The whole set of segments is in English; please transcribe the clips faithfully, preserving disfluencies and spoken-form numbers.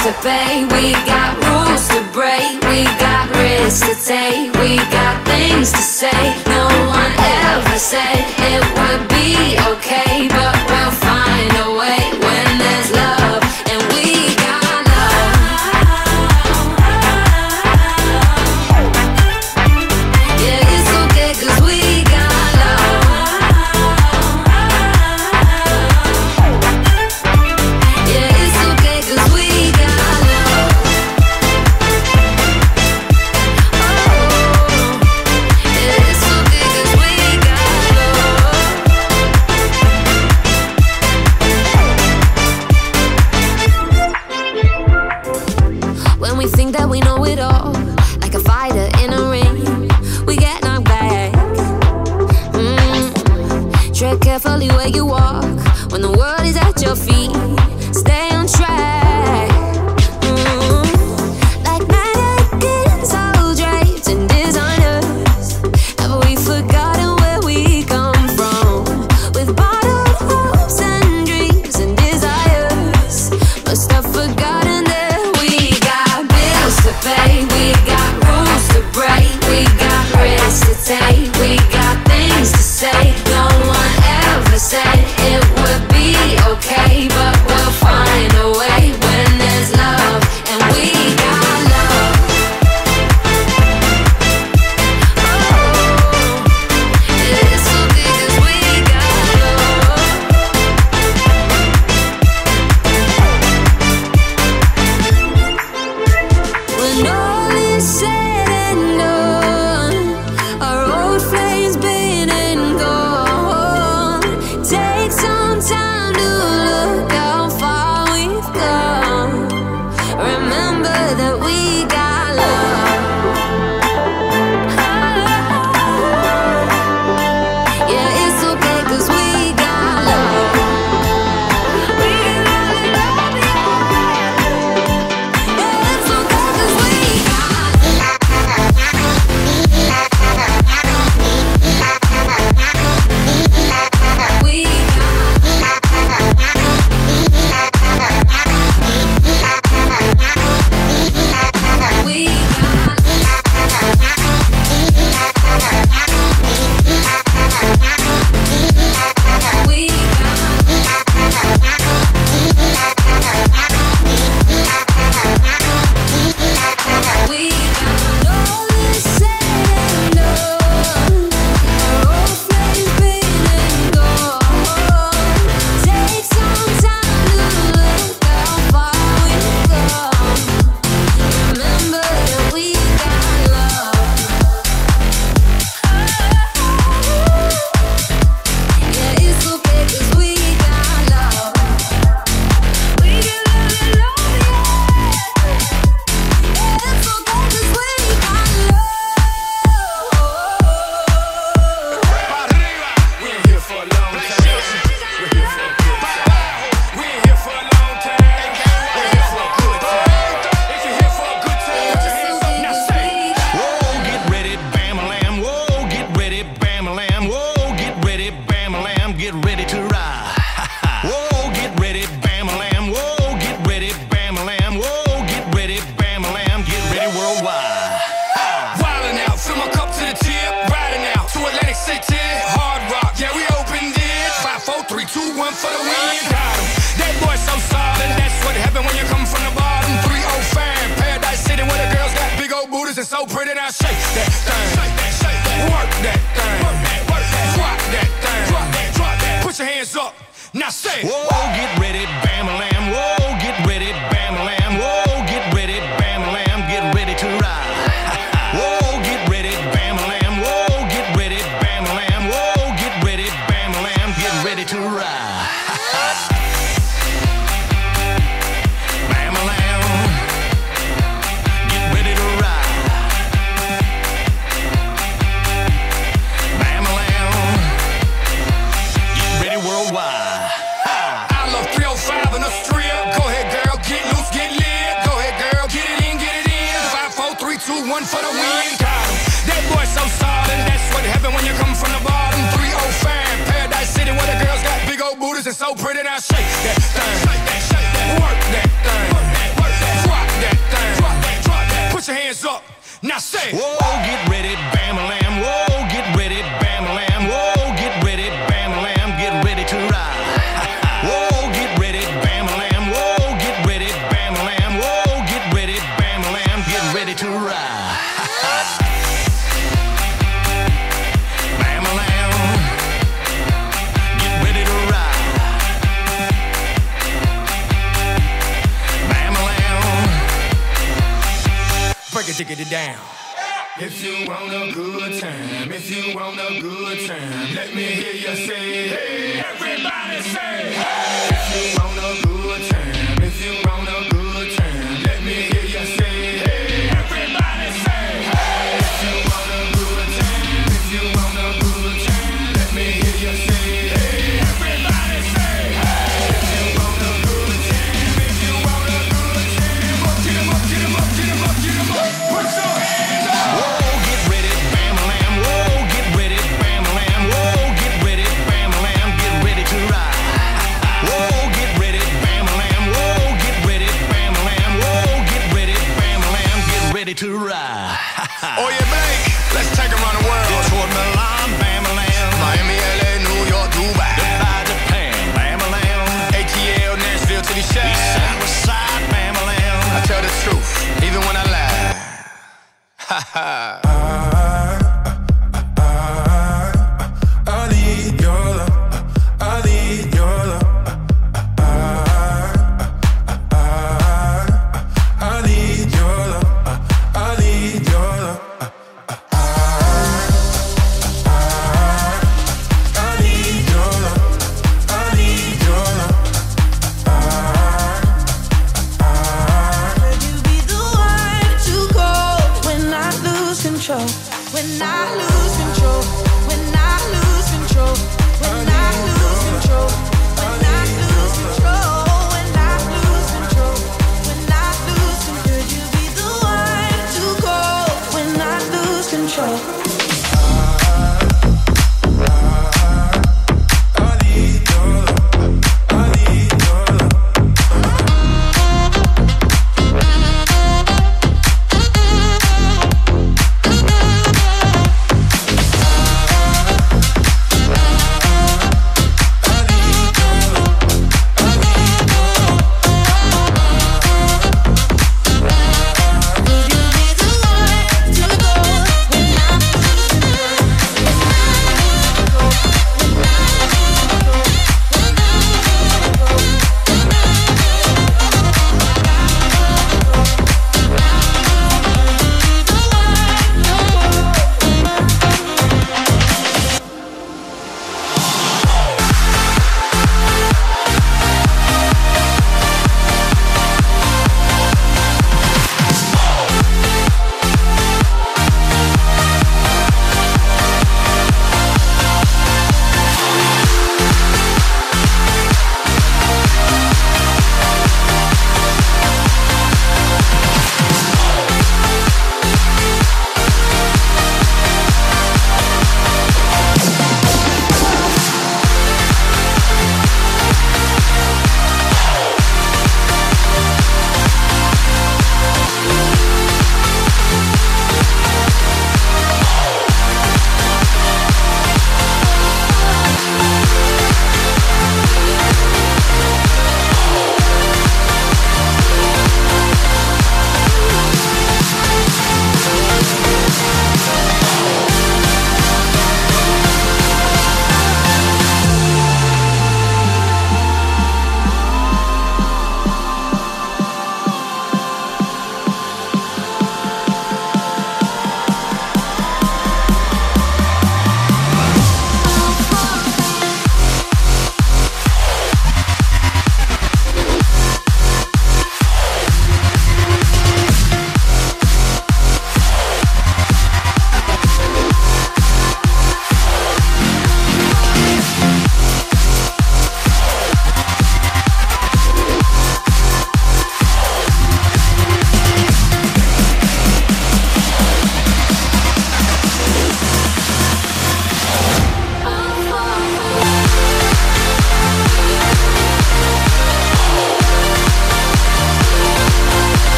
to pay, we got rules to break, we got risks to take, we got things to say. No one ever said it would be okay, but we'll find a way when there's love, and we got love. Yeah, it's okay 'cause we got love. Yeah, it's okay 'cause we got love. Oh, yeah, it's okay 'cause we got love. When we think that we know it all, like a fighter in a ring, we get knocked back. Mm. Tread carefully where you walk when the world is at your feet. Stay on track. Mm. Like mannequins, all draped in designers. Have we forgotten where we come from? With bottled hopes and dreams and desires. Must have forgotten that we got bills to pay, we got rules to break, we got risks to take, we got things to say. No one ever said it would be okay, but we'll find a way when there's love, and we got love. Oh, it's okay 'cause we got love. When all is said and done, our old flames been and gone. Take some time to look how far we've come. Remember that we got love. Yeah, it's okay 'cause we got love. We got love, yeah. It's okay 'cause we got we we we we all is said and done. Our old flames been and gone. Take some time to look how far we've come. Remember that we got love. Yeah, it's okay 'cause we got love. We got love, love, yeah. It's okay 'cause we got love. We ain't here for a long time. We're here for a good time. We ain't here for a long time. We're here for a good time. If you're here for a good time, put your hands up. Now say, whoa, get ready, bam-a-lam. Whoa, get ready, bam-a-lam. Whoa, get ready, bam-a-lam. Get ready to ride. Whoa, get ready, bam-a-lam. Whoa, get ready, bam-a-lam. Whoa, get ready, bam-a-lam. Get ready worldwide. Wildin' out, fill my cup to the tip. Riding out to Atlantic City. Hard rock, yeah, we opened it. Five, four, three, two, one for the win. Got 'em. That boy so solid. That's what happened when you come from the bottom. three oh five, Paradise City, where the girls got big old booties and so pretty. Now shake that thing. Shake that, shake that. Work that thing. Work that, work that. Drop that thing. Drop that, drop that. Put your hands up. Now say, whoa, get ready, bam-a-lam. Whoa, get ready, bam-a-lam. Whoa, get ready, bam-a-lam. Get ready to ride. Whoa, get ready, bam-a-lam. Whoa, get ready, bam-a-lam. Whoa, get ready, bam-a-lam. Get ready to ride. Bam-a-lam. Get ready to ride. Bam-a-lam. Get ready worldwide. I love three oh five in the strip. Go ahead, girl, get loose, get lit. Go ahead, girl, get it in, get it in. Five, four, three, two, one for the win. Got 'em. That boy so solid. That's what happened when you come from the bottom. three oh five, Paradise City, where the girls got big old booties and so pretty. Now shake that thing. Shake that, shake that. Work that thing. Work that, work that. Whoa, get ready, bam-a-lam. Whoa, get ready, bam-a-lam. Whoa, get ready, bam-a-lam. Get ready to ride. Whoa, get ready, bam-a-lam. Whoa, get ready, bam-a-lam. Whoa, get ready, bam-a-lam. Get ready to ride. Bam-a-lam. Get ready to ride. Bam-a-lam. Break it, ticket it down. If you want a good time, if you want a good time, let me hear you say, hey, everybody say, hey. If you want a good time, if you want a good time, let me hear you say, hey, everybody say, hey. If you want a good time, if you want a good time, let me hear you say, hey, everybody say, hey. If you want a good time, if you want a good time, up, get 'em up, get 'em up, get 'em up, get 'em up, put your hands up. Whoa, get ready, bam-a-lam. Whoa, get ready, bam-a-lam. Whoa, get ready, bam-a-lam. Get ready to ride. Whoa, get ready, bam-a-lam.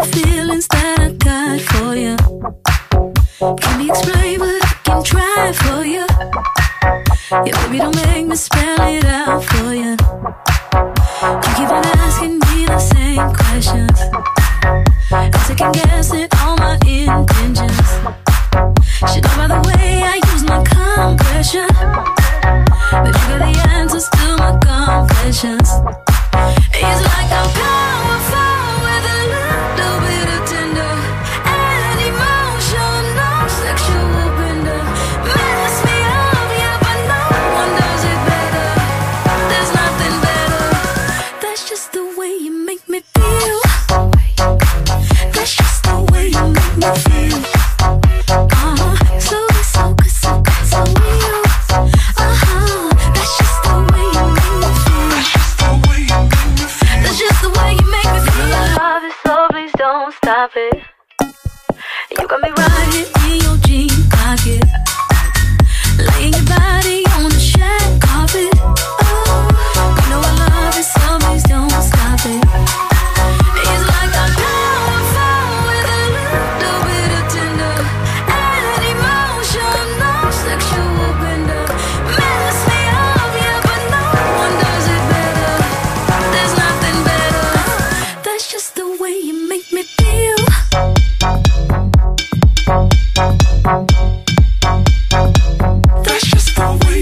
feelings that I got for you. Can't be explained, but I can try for you. Yeah, baby, don't make me spell it out for you. You keep on asking me the same questions. I'm second guessing all my intentions. Should know by the way I use my compression that you got the answers to my confessions. It's like I'm powerful with a little bit of tender and emotional sexual bender. Mess me up, yeah, but no one does it better. There's nothing better. That's just the way you make me feel. That's just the way you make me feel. Uh-huh, so good, so good, so good, so real. Uh-huh, that's just the way you make me feel. That's just the way you make me feel. That's just the way you make me feel. Love it, so please don't stop it. You got me riding in your jean pocket, laying your body on the shag carpet. Oh, you know I love it, so please don't stop it. It's like I'm powerful with a little bit of tender and emotional sexual bender. Mess me up, yeah, but no one does it better. There's nothing better. That's just the way you make me feel. That's just the way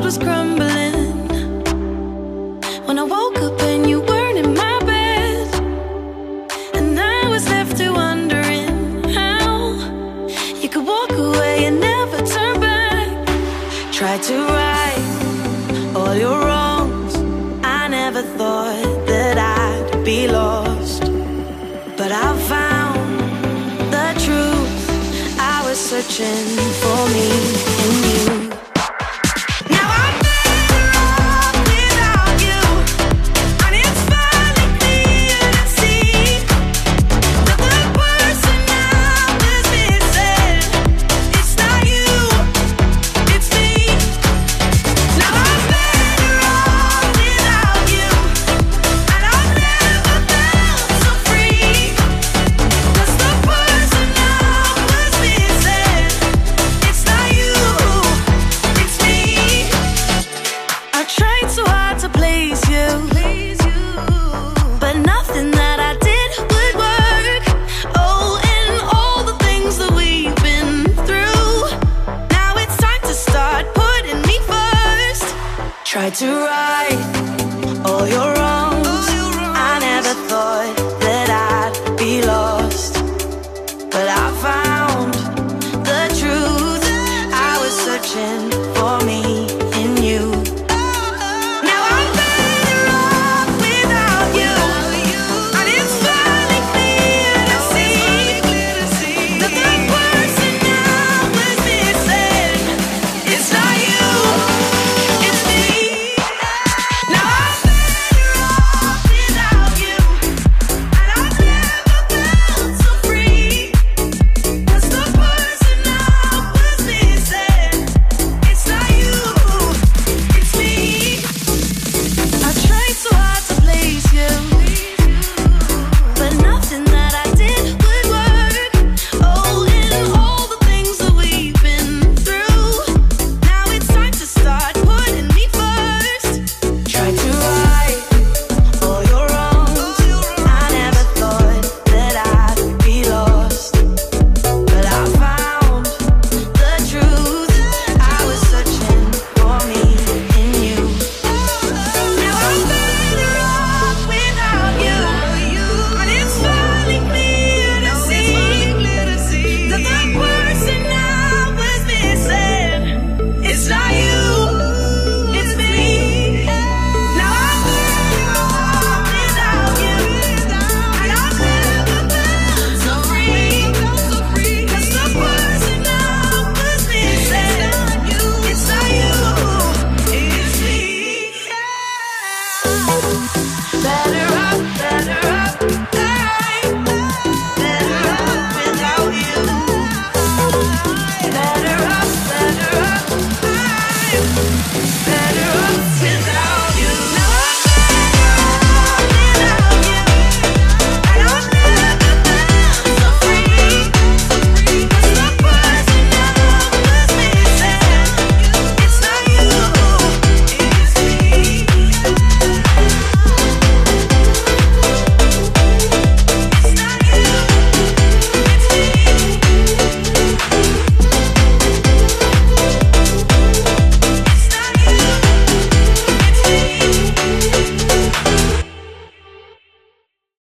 was crumbling. When I woke up and you weren't in my bed, and I was left to wondering how you could walk away and never turn back. Tried to right all your wrongs. I never thought that I'd be lost, but I found the truth. I was searching for me in you. Now I'm better off without you, and it's finally clear to see that the person I was missing, it's not you, it's me. Now I'm better off without you, and I've never felt so free. 'Cause the person I was missing, it's not you, it's me. I tried so hard to please you, but nothing that I did would work. Oh, and all the things that we've been through, now it's time to start putting me first. Tried to right